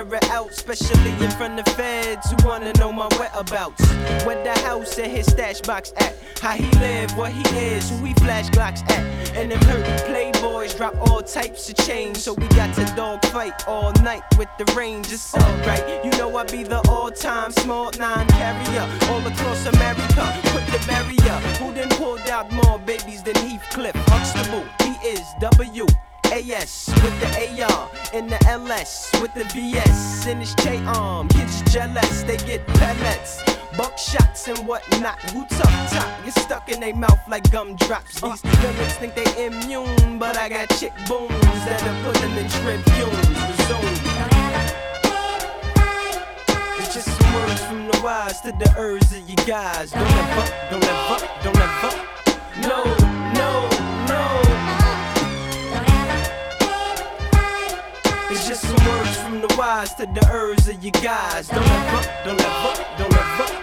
wear it out, especially in front of feds who wanna know my whereabouts. Where the house and his stash box at, how he live, what he is, who he flash Glocks at. And them hurt playboys drop all types of change, so we got to dog fight all night with the range. It's alright, you know I be the all-time small 9 carrier all across America. Put the barrier. Who done pulled out more babies than Heathcliff Huxtable? He is W.A.S. with the AR and the LS with the VS in his J-arm. Kids jealous, they get pellets, buckshots and whatnot. Who tough top? Get stuck in their mouth like gumdrops. These villains think they immune, but I got chick booms that'll put them in tribunes. Resume. It's just some words from the wise to the ers of you guys. Don't ever, no, no, no. It's just some words from the wise to the ers of you guys. Don't ever.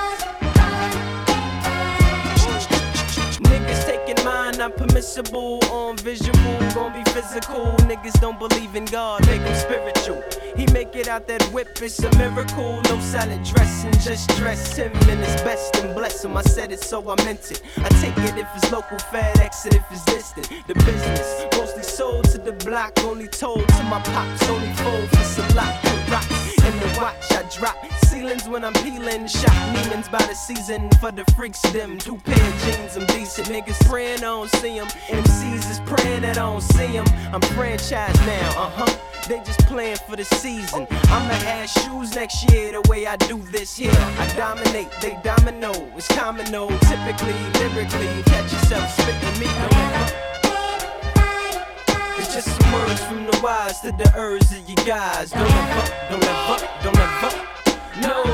Niggas taking mine, not permissible. On visual, gon' be physical. Niggas don't believe in God, make them spiritual. He make it out that whip, it's a miracle. No salad dressing, just dress him in his best and bless him. I said it, so I meant it. I take it if it's local, FedEx it if it's distant. The business, mostly sold to the block, only told to my pops. Only fold for some lot of rocks. In the watch, I drop ceilings when I'm peeling. Shot demons by the season for the freaks, them 2 pair of jeans. I'm decent niggas praying I don't see them. MCs is praying that I don't see them. I'm franchised now, they just playing for the season. I'ma have shoes next year the way I do this here. I dominate, they domino. It's common, no. Typically, lyrically, catch yourself spitting me. It's just some words from the wise to the ers of you guys. Don't ever. No.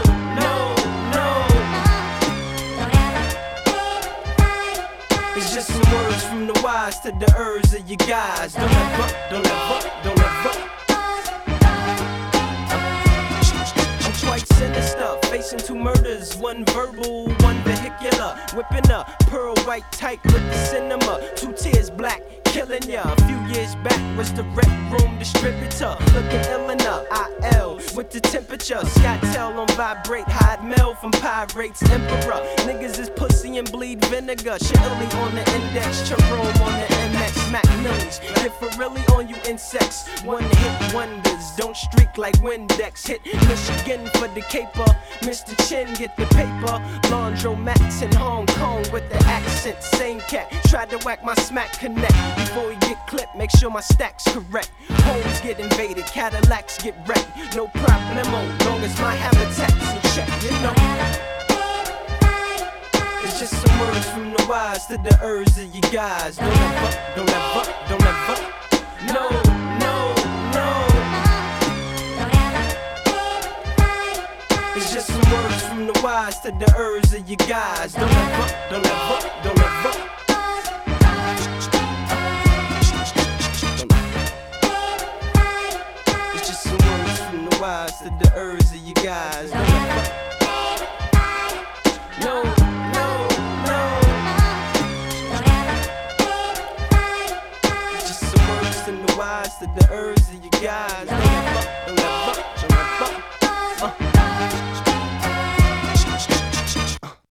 It's just some words from the wise to the ers of you guys. Don't ever. Quite sinister, facing 2 murders, 1 verbal, 1 vehicular. Whipping a pearl white tight with the cinema, 2 tears black, killing ya. A few years back was the Rec Room distributor, looking ill enough. IL with the temperature, Scott Tell on vibrate, hide mail from pirates, emperor. Niggas is pussy and bleed vinegar. Shilly on the index, Jerome on the MX, Mac Millies. If for really on you insects, 1 hit wonders, don't streak like Windex. Hit Michigan for the caper, Mr. Chin get the paper. Laundromats in Hong Kong with the accent, same cat. Tried to whack my smack connect. Before you get clipped, make sure my stack's correct. Homes get invaded, Cadillacs get wrecked. No problemo, long as my habitat's in check, you know. It's just some words from the wise to the ers of you guys. Don't ever. No. It's just some words from the wise to the ers of you guys. Don't ever. It's just some words from the wise to the ers of you guys. Don't ever. No. It's just some words from the wise to the ers of you guys. Don't ever.